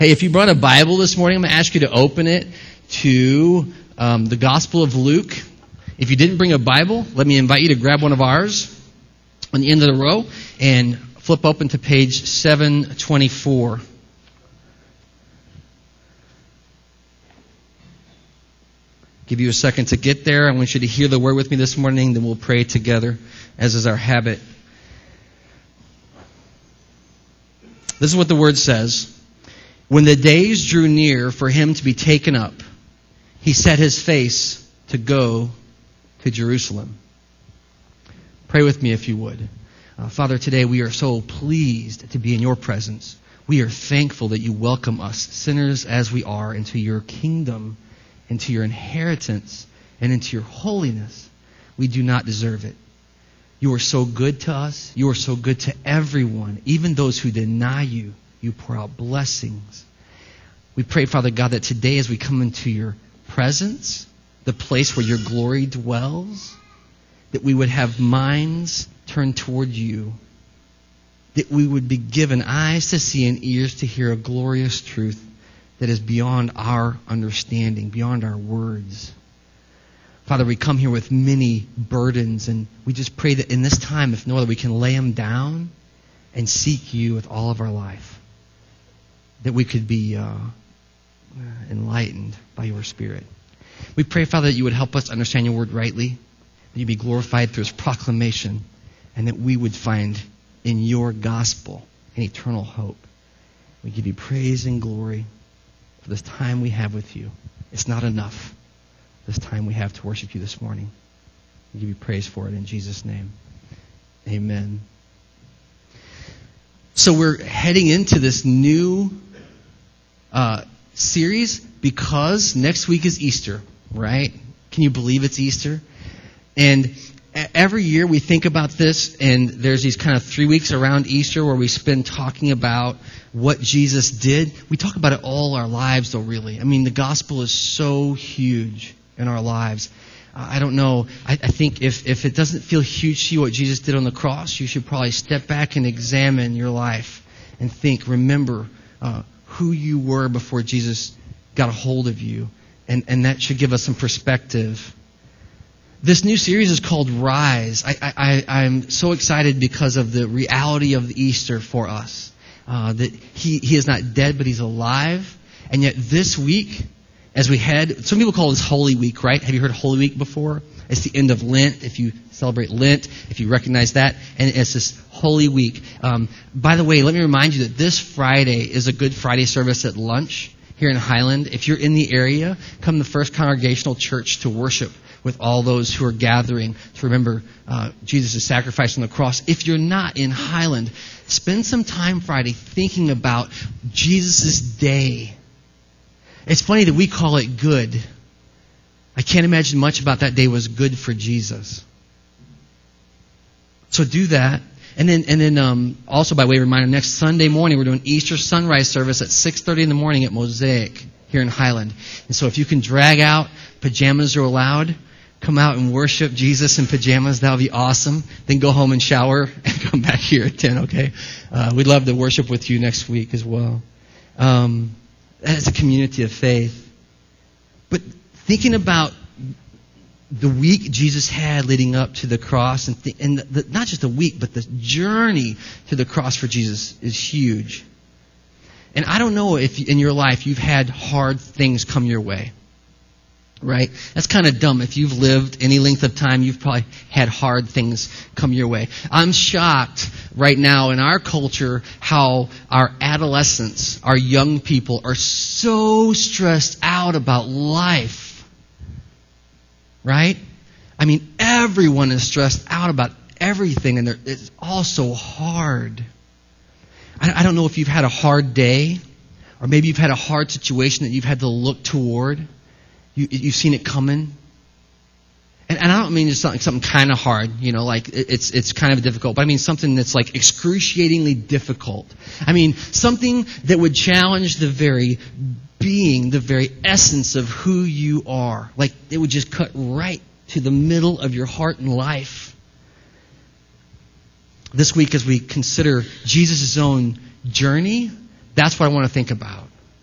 Hey, if you brought a Bible this morning, I'm going to ask you to open it to the Gospel of Luke. If you didn't bring a Bible, let me invite you to grab one of ours on the end of the row and flip open to page 724. Give you a second to get there. I want you to hear the word with me this morning, then we'll pray together, as is our habit. This is what the word says. When the days drew near for him to be taken up, he set his face to go to Jerusalem. Pray with me if you would. Father, today we are so pleased to be in your presence. We are thankful that you welcome us, sinners as we are, into your kingdom, into your inheritance, and into your holiness. We do not deserve it. You are so good to us. You are so good to everyone, even those who deny you. You pour out blessings. We pray, Father God, that today as we come into your presence, the place where your glory dwells, that we would have minds turned toward you, that we would be given eyes to see and ears to hear a glorious truth that is beyond our understanding, beyond our words. Father, we come here with many burdens, and we just pray that in this time, if no other, we can lay them down and seek you with all of our life. That we could be enlightened by your Spirit. We pray, Father, that you would help us understand your word rightly, that you be glorified through its proclamation, and that we would find in your gospel an eternal hope. We give you praise and glory for this time we have with you. It's not enough, this time we have to worship you this morning. We give you praise for it in Jesus' name. Amen. So we're heading into this new series because next week is Easter, right? Can you believe it's Easter? And every year we think about this, and there's these kind of 3 weeks around Easter where we spend talking about what Jesus did. We talk about it all our lives, though, really. I mean, the gospel is so huge in our lives. I don't know. I think if it doesn't feel huge to you what Jesus did on the cross, you should probably step back and examine your life and think, remember who you were before Jesus got a hold of you. And that should give us some perspective. This new series is called Rise. I'm so excited because of the reality of Easter for us. That he is not dead, but he's alive. And yet this week, as we head, some people call this Holy Week, right? Have you heard Holy Week before? It's the end of Lent, if you celebrate Lent, if you recognize that. And it's this Holy Week. By the way, let me remind you that this Friday is a Good Friday service at lunch here in Highland. If you're in the area, come to First Congregational Church to worship with all those who are gathering to remember Jesus' sacrifice on the cross. If you're not in Highland, spend some time Friday thinking about Jesus' day. It's funny that we call it good. I can't imagine much about that day was good for Jesus. So do that. And then also by way of reminder, next Sunday morning we're doing Easter sunrise service at 6:30 in the morning at Mosaic here in Highland. And so if you can drag out, pajamas are allowed. Come out and worship Jesus in pajamas. That would be awesome. Then go home and shower and come back here at 10, okay? We'd love to worship with you next week as well. As a community of faith. But thinking about the week Jesus had leading up to the cross, and not just the week, but the journey to the cross for Jesus is huge. And I don't know if in your life you've had hard things come your way. Right? That's kind of dumb. If you've lived any length of time, you've probably had hard things come your way. I'm shocked right now in our culture how our adolescents, our young people, are so stressed out about life. Right? I mean, everyone is stressed out about everything, and it's all so hard. I don't know if you've had a hard day, or maybe you've had a hard situation that you've had to look toward. You've seen it coming. And I don't mean just something kind of hard, like it's kind of difficult, but I mean something that's like excruciatingly difficult. I mean something that would challenge the very being, the very essence of who you are. Like it would just cut right to the middle of your heart and life. This week as we consider Jesus' own journey, that's what I want to think about.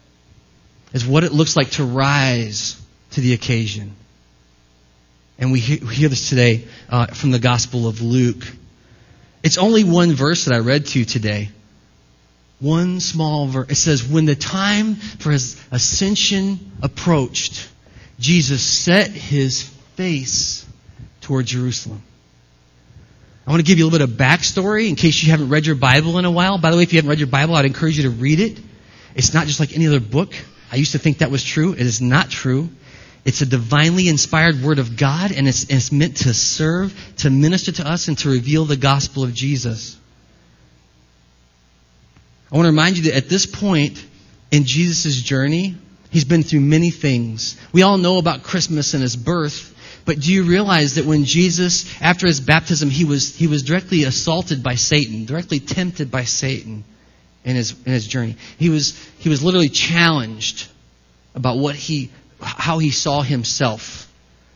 is what it looks like to rise to the occasion. And we hear this today from the Gospel of Luke. It's only one verse that I read to you today. One small verse. It says, when the time for his ascension approached, Jesus set his face toward Jerusalem. I want to give you a little bit of backstory in case you haven't read your Bible in a while. By the way, if you haven't read your Bible, I'd encourage you to read it. It's not just like any other book. I used to think that was true. It is not true. It's a divinely inspired Word of God, and it's meant to serve, to minister to us, and to reveal the gospel of Jesus. I want to remind you that at this point in Jesus' journey, he's been through many things. We all know about Christmas and his birth, but do you realize that when Jesus, after his baptism, he was directly assaulted by Satan, directly tempted by Satan in his journey? He was literally challenged about how he saw himself.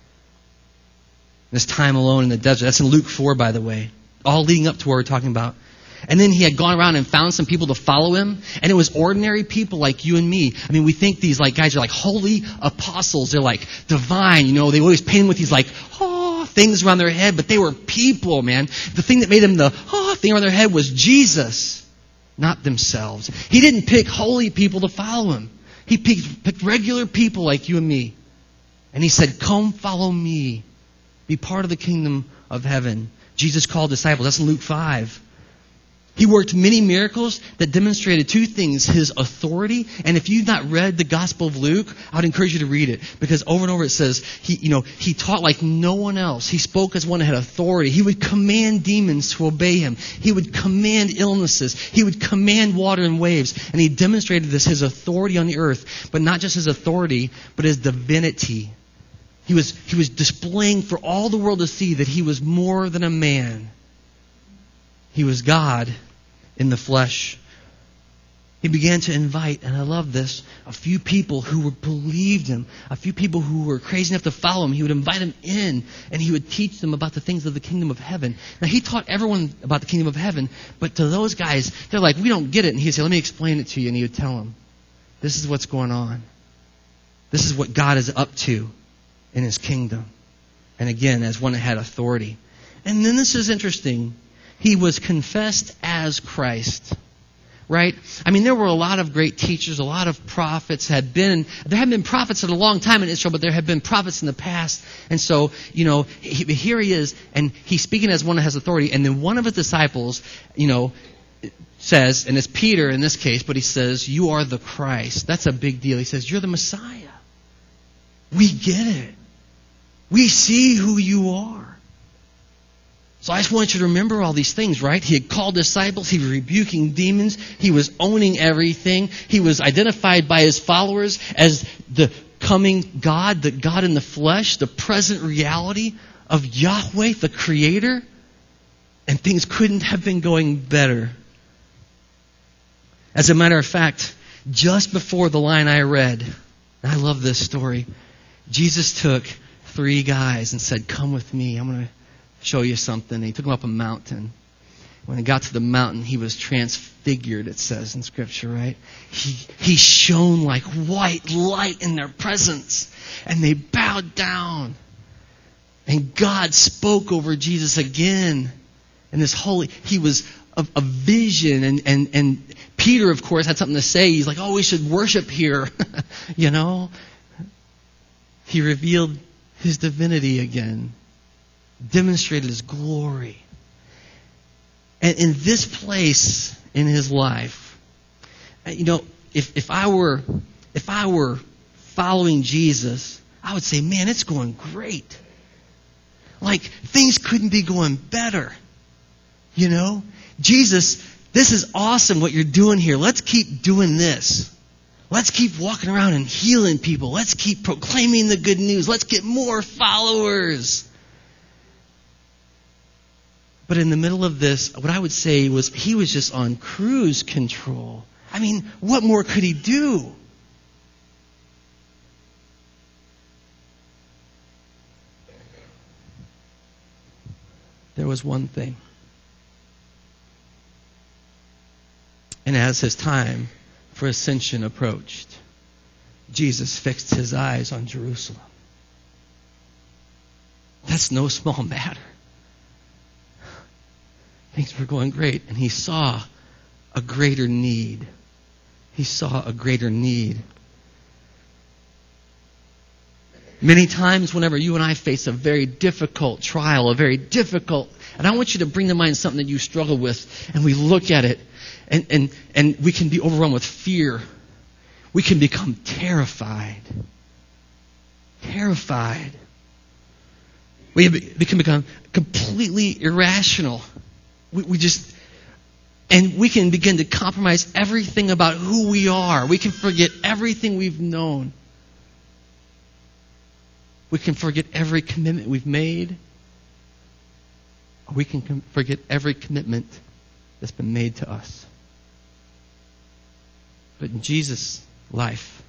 This time alone in the desert. That's in Luke 4, by the way. All leading up to what we're talking about. And then he had gone around and found some people to follow him. And it was ordinary people like you and me. I mean, we think these guys are like holy apostles. They're like divine, They always paint them with these things around their head. But they were people, man. The thing that made them the thing around their head was Jesus, not themselves. He didn't pick holy people to follow him. He picked regular people like you and me. And he said, come follow me. Be part of the kingdom of heaven. Jesus called disciples. That's in Luke 5. He worked many miracles that demonstrated two things: his authority, and if you've not read the Gospel of Luke, I would encourage you to read it, because over and over it says he taught like no one else. He spoke as one that had authority. He would command demons to obey him. He would command illnesses. He would command water and waves, and he demonstrated his authority on the earth, but not just his authority, but his divinity. He was displaying for all the world to see that he was more than a man. He was God in the flesh. He began to invite, and I love this, a few people who believed him, a few people who were crazy enough to follow him. He would invite them in, and he would teach them about the things of the kingdom of heaven. Now, he taught everyone about the kingdom of heaven, but to those guys, they're like, we don't get it. And he'd say, let me explain it to you. And he would tell them, this is what's going on. This is what God is up to in his kingdom. And again, as one that had authority. And then this is interesting. He was confessed as Christ, right? I mean, there were a lot of great teachers, a lot of prophets there had been prophets at a long time in Israel, but there had been prophets in the past. And so, here he is, and he's speaking as one that has authority. And then one of his disciples, says, and it's Peter in this case, but he says, you are the Christ. That's a big deal. He says, you're the Messiah. We get it. We see who you are. So I just want you to remember all these things, right? He had called disciples. He was rebuking demons. He was owning everything. He was identified by his followers as the coming God, the God in the flesh, the present reality of Yahweh, the Creator. And things couldn't have been going better. As a matter of fact, just before the line I read, and I love this story, Jesus took 3 guys and said, come with me. I'm going to show you something. And he took them up a mountain. When he got to the mountain, he was transfigured, it says in Scripture, right? He shone like white light in their presence. And they bowed down. And God spoke over Jesus again. And he was a vision. And Peter, of course, had something to say. He's like, we should worship here. He revealed his divinity again. Demonstrated his glory. And in this place in his life, if I were following Jesus, I would say, man, it's going great. Like, things couldn't be going better. Jesus, this is awesome what you're doing here. Let's keep doing this. Let's keep walking around and healing people. Let's keep proclaiming the good news. Let's get more followers. But in the middle of this, what I would say was he was just on cruise control. I mean, what more could he do? There was one thing. And as his time for ascension approached, Jesus fixed his eyes on Jerusalem. That's no small matter. Things were going great, and he saw a greater need. He saw a greater need. Many times whenever you and I face a very difficult trial, and I want you to bring to mind something that you struggle with, and we look at it, and we can be overwhelmed with fear. We can become terrified. Terrified. We can become completely irrational. And we can begin to compromise everything about who we are. We can forget everything we've known. We can forget every commitment we've made. Or we can forget every commitment that's been made to us. But in Jesus' life,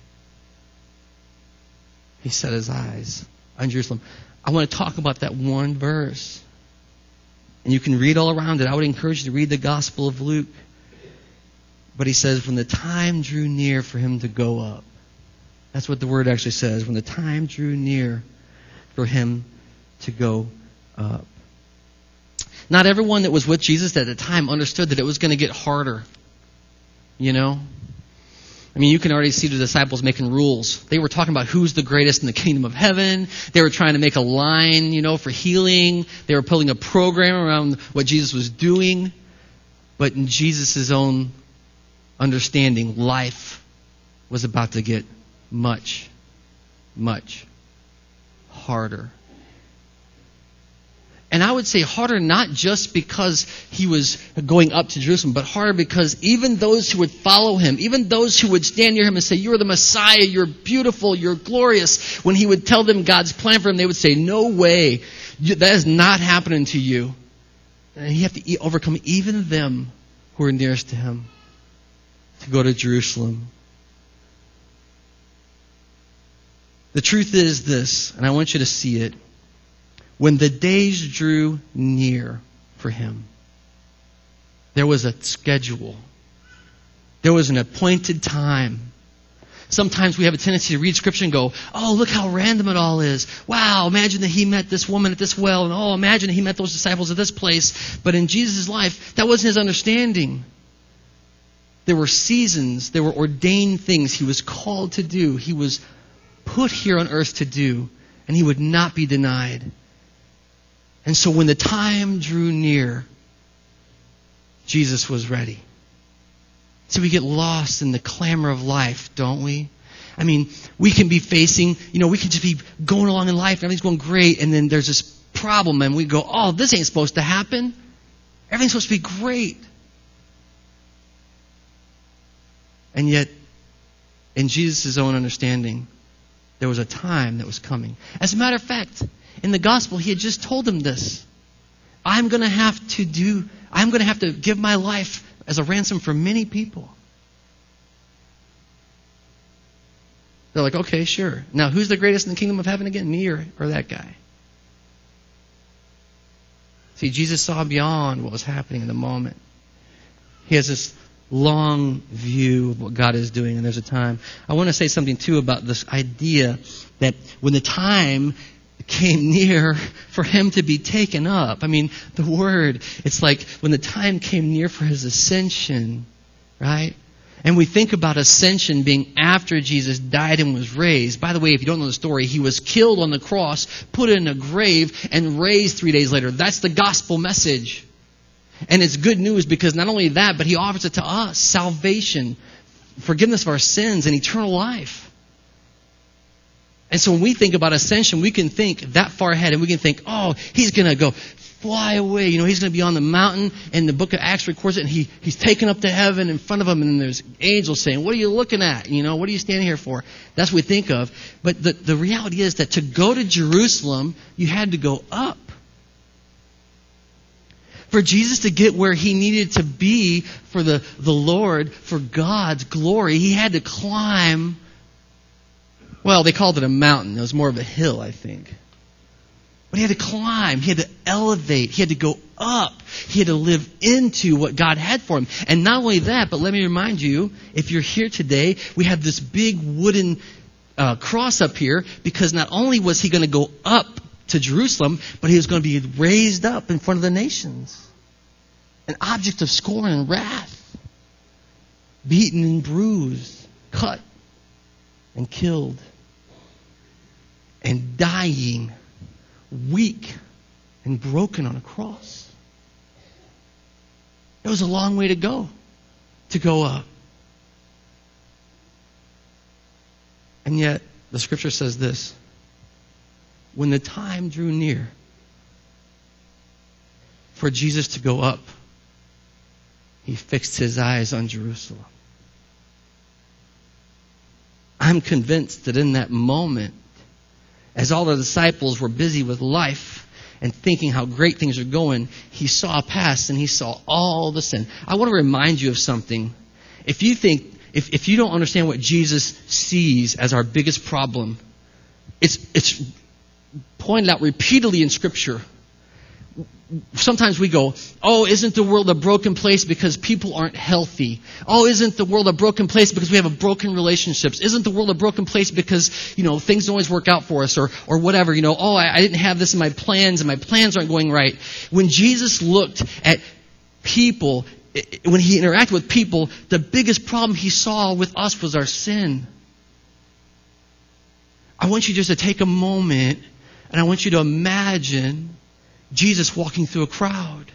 he set his eyes on Jerusalem. I want to talk about that one verse. And you can read all around it. I would encourage you to read the Gospel of Luke. But he says, when the time drew near for him to go up. That's what the word actually says. When the time drew near for him to go up. Not everyone that was with Jesus at the time understood that it was going to get harder. You know? I mean, you can already see the disciples making rules. They were talking about who's the greatest in the kingdom of heaven. They were trying to make a line, for healing. They were building a program around what Jesus was doing. But in Jesus' own understanding, life was about to get much, much harder. And I would say harder not just because he was going up to Jerusalem, but harder because even those who would follow him, even those who would stand near him and say, you're the Messiah, you're beautiful, you're glorious, when he would tell them God's plan for him, they would say, no way, that is not happening to you. And he had to overcome even them who were nearest to him to go to Jerusalem. The truth is this, and I want you to see it. When the days drew near for him, there was a schedule. There was an appointed time. Sometimes we have a tendency to read Scripture and go, oh, look how random it all is. Wow, imagine that he met this woman at this well, and oh, imagine that he met those disciples at this place. But in Jesus' life, that wasn't his understanding. There were seasons, there were ordained things he was called to do. He was put here on earth to do, and he would not be denied. And so when the time drew near, Jesus was ready. So we get lost in the clamor of life, don't we? I mean, we can be facing, we can just be going along in life, and everything's going great, and then there's this problem, and we go, oh, this ain't supposed to happen. Everything's supposed to be great. And yet, in Jesus' own understanding, there was a time that was coming. As a matter of fact, in the gospel, he had just told them this. I'm going to have to give my life as a ransom for many people. They're like, okay, sure. Now, who's the greatest in the kingdom of heaven again? Me or that guy? See, Jesus saw beyond what was happening in the moment. He has this long view of what God is doing, and there's a time. I want to say something, too, about this idea that when the time came near for him to be taken up. I mean, the word, it's like when the time came near for his ascension, right? And we think about ascension being after Jesus died and was raised. By the way, if you don't know the story, he was killed on the cross, put in a grave, and raised 3 days later. That's the gospel message. And it's good news because not only that, but he offers it to us. Salvation, forgiveness of our sins, and eternal life. And so when we think about ascension, we can think that far ahead, and we can think, oh, he's going to go fly away. He's going to be on the mountain, and the book of Acts records it, and he's taken up to heaven in front of him, and then there's angels saying, what are you looking at? What are you standing here for? That's what we think of. But the reality is that to go to Jerusalem, you had to go up. For Jesus to get where he needed to be for the Lord, for God's glory, he had to climb. Well, they called it a mountain. It was more of a hill, I think. But he had to climb. He had to elevate. He had to go up. He had to live into what God had for him. And not only that, but let me remind you, if you're here today, we have this big wooden cross up here because not only was he going to go up to Jerusalem, but he was going to be raised up in front of the nations. An object of scorn and wrath. Beaten and bruised, cut and killed. And dying, weak and broken on a cross. It was a long way to go up. And yet, the scripture says this. When the time drew near for Jesus to go up, he fixed his eyes on Jerusalem. I'm convinced that in that moment, as all the disciples were busy with life and thinking how great things are going, he saw past and he saw all the sin. I want to remind you of something. If you don't understand what Jesus sees as our biggest problem, it's pointed out repeatedly in Scripture. Sometimes we go, oh, isn't the world a broken place because people aren't healthy? Oh, isn't the world a broken place because we have a broken relationships? Isn't the world a broken place because, things don't always work out for us or whatever? Oh, I didn't have this in my plans and my plans aren't going right. When Jesus looked at people, when he interacted with people, the biggest problem he saw with us was our sin. I want you just to take a moment and I want you to imagine Jesus walking through a crowd.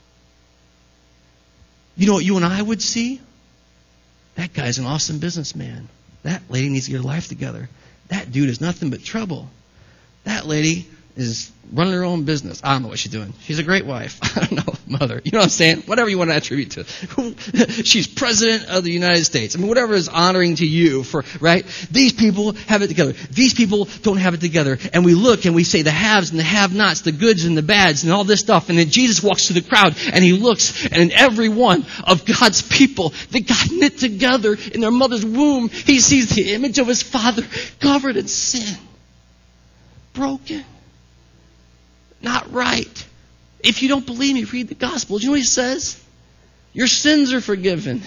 You know what you and I would see? That guy's an awesome businessman. That lady needs to get her life together. That dude is nothing but trouble. That lady is running her own business. I don't know what she's doing. She's a great wife. I don't know, mother. You know what I'm saying? Whatever you want to attribute to. She's president of the United States. I mean, whatever is honoring to you, right? These people have it together. These people don't have it together. And we look and we say the haves and the have-nots, the goods and the bads and all this stuff. And then Jesus walks through the crowd and he looks, and in every one of God's people that God knit together in their mother's womb, he sees the image of his Father covered in sin. Broken. Not right. If you don't believe me, read the gospel. Do you know what he says? Your sins are forgiven.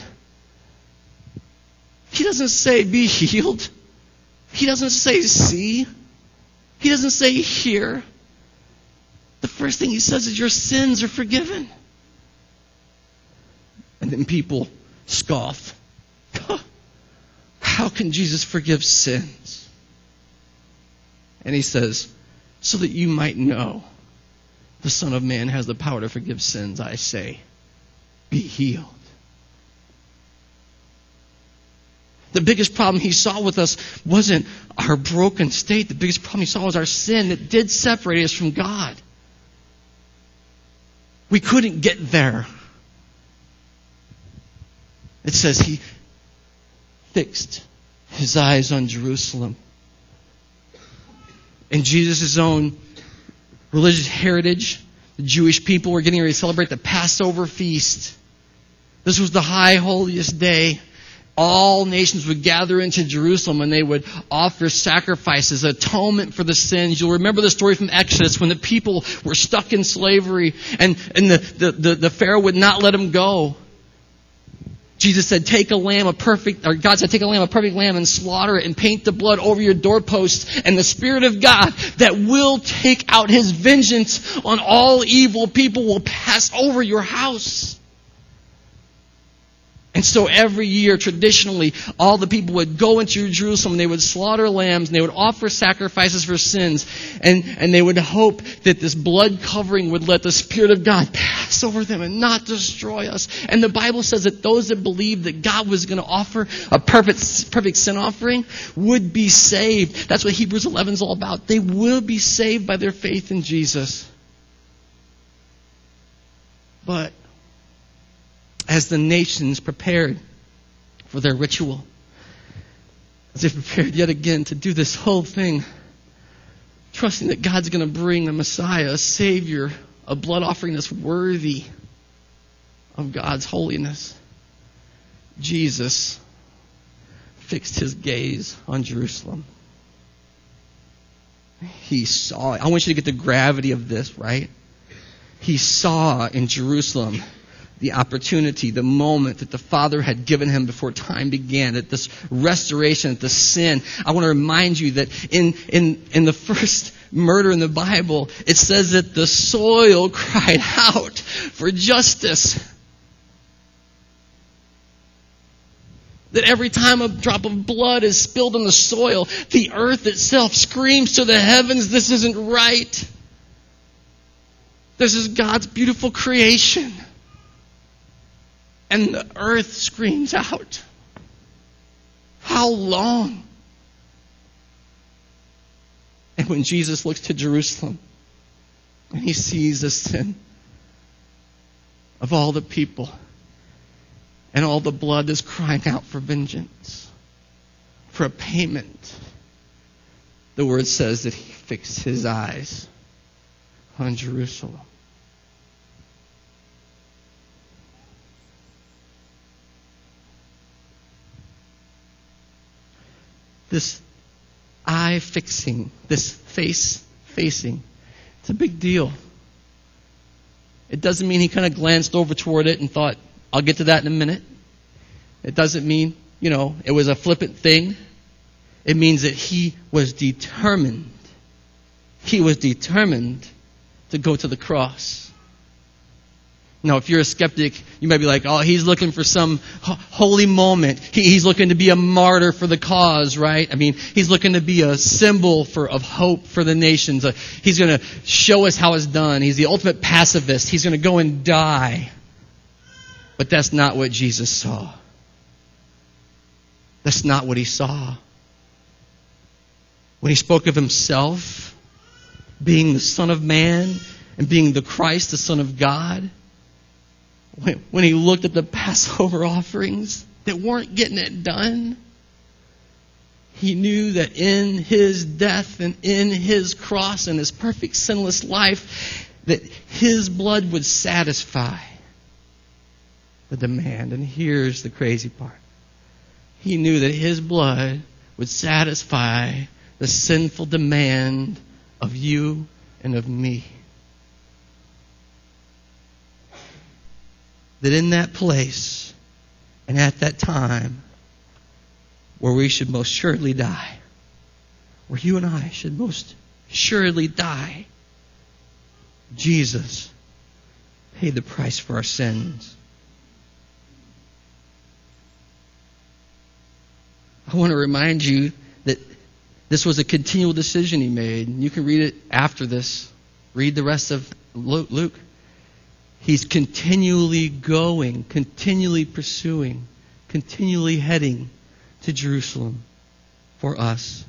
He doesn't say be healed. He doesn't say see. He doesn't say hear. The first thing he says is your sins are forgiven. And then people scoff. How can Jesus forgive sins? And he says, so that you might know the Son of Man has the power to forgive sins, I say, be healed. The biggest problem he saw with us wasn't our broken state. The biggest problem he saw was our sin that did separate us from God. We couldn't get there. It says he fixed his eyes on Jerusalem. In Jesus' own religious heritage, the Jewish people were getting ready to celebrate the Passover feast. This was the high holiest day. All nations would gather into Jerusalem and they would offer sacrifices, atonement for the sins. You'll remember the story from Exodus when the people were stuck in slavery and the Pharaoh would not let them go. Jesus said, God said, take a lamb, a perfect lamb, and slaughter it and paint the blood over your doorposts. And the Spirit of God that will take out his vengeance on all evil people will pass over your house. And so every year, traditionally, all the people would go into Jerusalem and they would slaughter lambs and they would offer sacrifices for sins. And they would hope that this blood covering would let the Spirit of God pass over them and not destroy us. And the Bible says that those that believed that God was going to offer a perfect sin offering would be saved. That's what Hebrews 11 is all about. They will be saved by their faith in Jesus. But as the nations prepared for their ritual, as they prepared yet again to do this whole thing, trusting that God's going to bring a Messiah, a Savior, a blood offering that's worthy of God's holiness, Jesus fixed his gaze on Jerusalem. He saw it. I want you to get the gravity of this, right? He saw in Jerusalem the opportunity, the moment that the Father had given him before time began, that this restoration, that the sin. I want to remind you that in the first murder in the Bible, it says that the soil cried out for justice. That every time a drop of blood is spilled on the soil, the earth itself screams to the heavens, this isn't right. This is God's beautiful creation. And the earth screams out. How long? And when Jesus looks to Jerusalem and he sees the sin of all the people and all the blood that's crying out for vengeance, for a payment, the word says that he fixed his eyes on Jerusalem. This eye fixing, this face facing, it's a big deal. It doesn't mean he kind of glanced over toward it and thought, I'll get to that in a minute. It doesn't mean, it was a flippant thing. It means that he was determined. He was determined to go to the cross. Now, if you're a skeptic, you might be like, oh, he's looking for some holy moment. He's looking to be a martyr for the cause, right? I mean, he's looking to be a symbol of hope for the nations. He's going to show us how it's done. He's the ultimate pacifist. He's going to go and die. But that's not what Jesus saw. That's not what he saw. When he spoke of himself being the Son of Man and being the Christ, the Son of God, when he looked at the Passover offerings that weren't getting it done, he knew that in his death and in his cross and his perfect sinless life, that his blood would satisfy the demand. And here's the crazy part. He knew that his blood would satisfy the sinful demand of you and of me. That in that place and at that time where we should most surely die, where you and I should most surely die, Jesus paid the price for our sins. I want to remind you that this was a continual decision he made. You can read it after this. Read the rest of Luke. He's continually going, continually pursuing, continually heading to Jerusalem for us.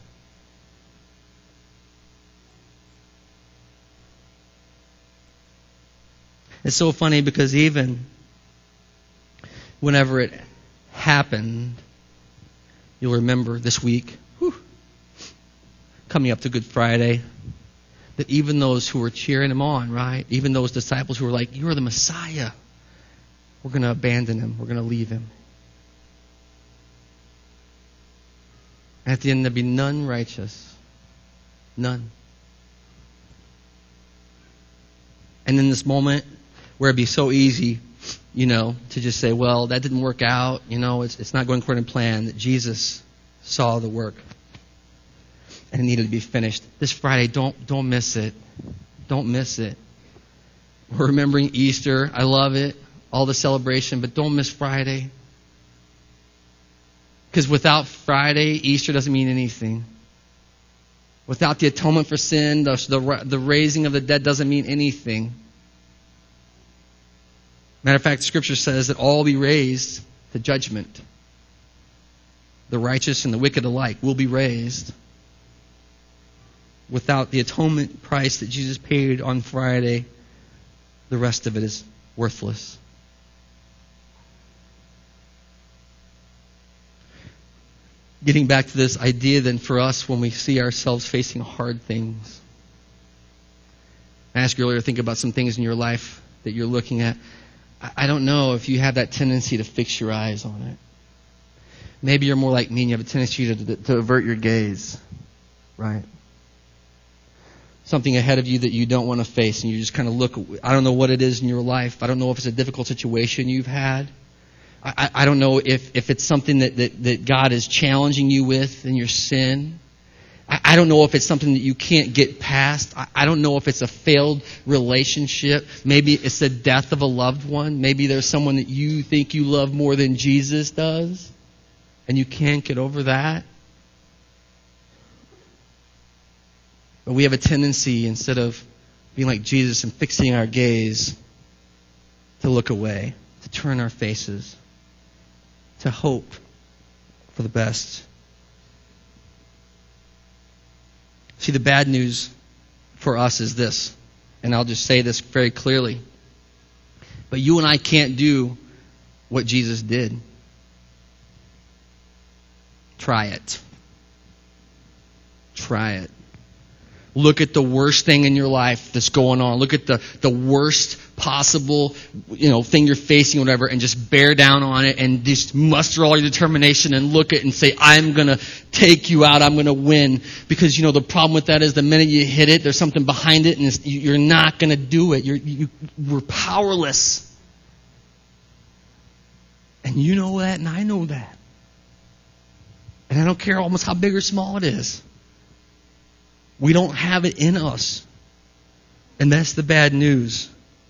It's so funny because even whenever it happened, you'll remember this week, coming up to Good Friday, that even those who were cheering him on, right? Even those disciples who were like, you're the Messiah. We're going to abandon him. We're going to leave him. At the end, there'd be none righteous. None. And in this moment where it'd be so easy, to just say, well, that didn't work out. It's not going according to plan. That Jesus saw the work. And it needed to be finished. This Friday, don't miss it. Don't miss it. We're remembering Easter. I love it. All the celebration. But don't miss Friday. Because without Friday, Easter doesn't mean anything. Without the atonement for sin, the raising of the dead doesn't mean anything. Matter of fact, Scripture says that all will be raised to judgment. The righteous and the wicked alike will be raised. Without the atonement price that Jesus paid on Friday, the rest of it is worthless. Getting back to this idea then for us when we see ourselves facing hard things. I asked you earlier to think about some things in your life that you're looking at. I don't know if you have that tendency to fix your eyes on it. Maybe you're more like me and you have a tendency to avert your gaze. Right? something ahead of you that you don't want to face, and you just kind of look, I don't know what it is in your life. I don't know if it's a difficult situation you've had. I don't know if it's something that God is challenging you with in your sin. I don't know if it's something that you can't get past. I don't know if it's a failed relationship. Maybe it's the death of a loved one. Maybe there's someone that you think you love more than Jesus does, and you can't get over that. But we have a tendency, instead of being like Jesus and fixing our gaze, to look away, to turn our faces, to hope for the best. See, the bad news for us is this, and I'll just say this very clearly. But you and I can't do what Jesus did. Try it. Try it. Look at the worst thing in your life that's going on. Look at the worst possible, thing you're facing, whatever, and just bear down on it and just muster all your determination and look at it and say, I'm going to take you out. I'm going to win. Because, the problem with that is the minute you hit it, there's something behind it, and you're not going to do it. We're powerless. And you know that, and I know that. And I don't care almost how big or small it is. We don't have it in us. And that's the bad news.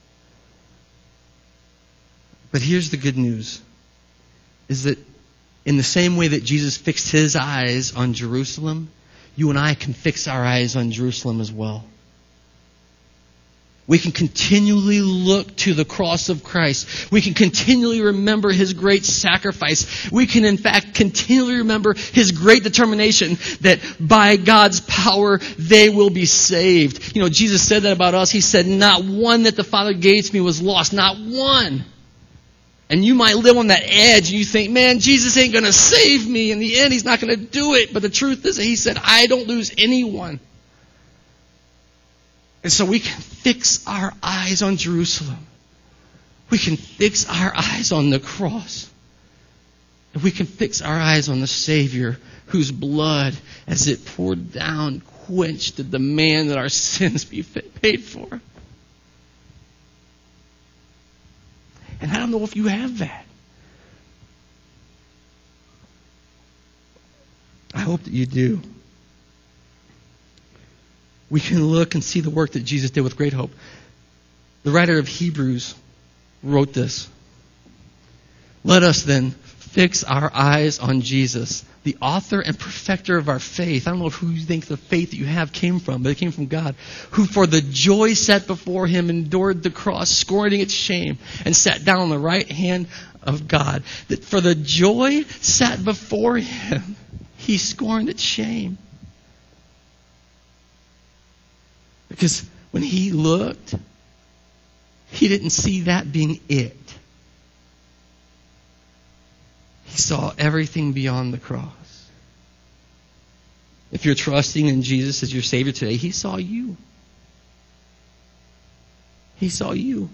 But here's the good news. Is that in the same way that Jesus fixed his eyes on Jerusalem, you and I can fix our eyes on Jerusalem as well. We can continually look to the cross of Christ. We can continually remember his great sacrifice. We can, in fact, continually remember his great determination that by God's power, they will be saved. Jesus said that about us. He said, not one that the Father gave to me was lost. Not one. And you might live on that edge and you think, man, Jesus ain't going to save me. In the end, he's not going to do it. But the truth is that he said, I don't lose anyone. And so we can fix our eyes on Jerusalem. We can fix our eyes on the cross. And we can fix our eyes on the Savior whose blood, as it poured down, quenched the demand that our sins be paid for. And I don't know if you have that. I hope that you do. We can look and see the work that Jesus did with great hope. The writer of Hebrews wrote this. Let us then fix our eyes on Jesus, the author and perfecter of our faith. I don't know who you think the faith that you have came from, but it came from God, who for the joy set before him endured the cross, scorning its shame, and sat down on the right hand of God. That for the joy set before him, he scorned its shame. Because when he looked, he didn't see that being it. He saw everything beyond the cross. If you're trusting in Jesus as your Savior today, he saw you. He saw you.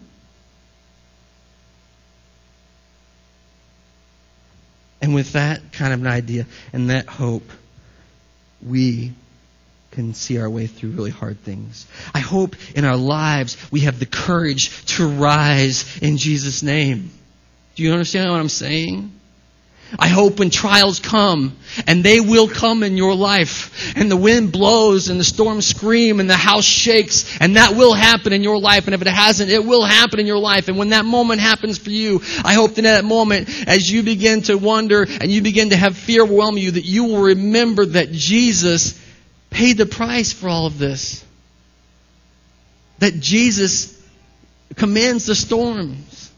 And with that kind of an idea and that hope, we can see our way through really hard things. I hope in our lives we have the courage to rise in Jesus' name. Do you understand what I'm saying? I hope when trials come, and they will come in your life, and the wind blows and the storms scream and the house shakes, and that will happen in your life, and if it hasn't, it will happen in your life. And when that moment happens for you, I hope that in that moment, as you begin to wonder and you begin to have fear overwhelm you, that you will remember that Jesus paid the price for all of this. That Jesus commands the storms.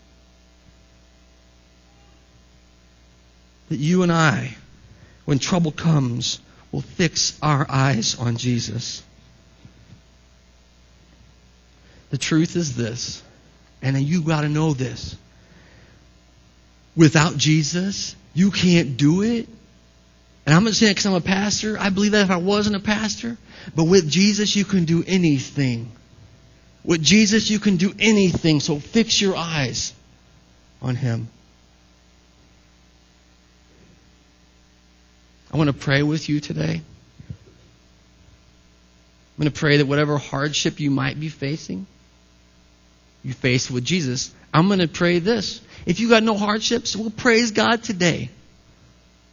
That you and I, when trouble comes, will fix our eyes on Jesus. The truth is this, and you got to know this. Without Jesus, you can't do it. And I'm not saying it because I'm a pastor. I believe that if I wasn't a pastor. But with Jesus, you can do anything. With Jesus, you can do anything. So fix your eyes on him. I want to pray with you today. I'm going to pray that whatever hardship you might be facing, you face with Jesus. I'm going to pray this. If you got no hardships, well, praise God today.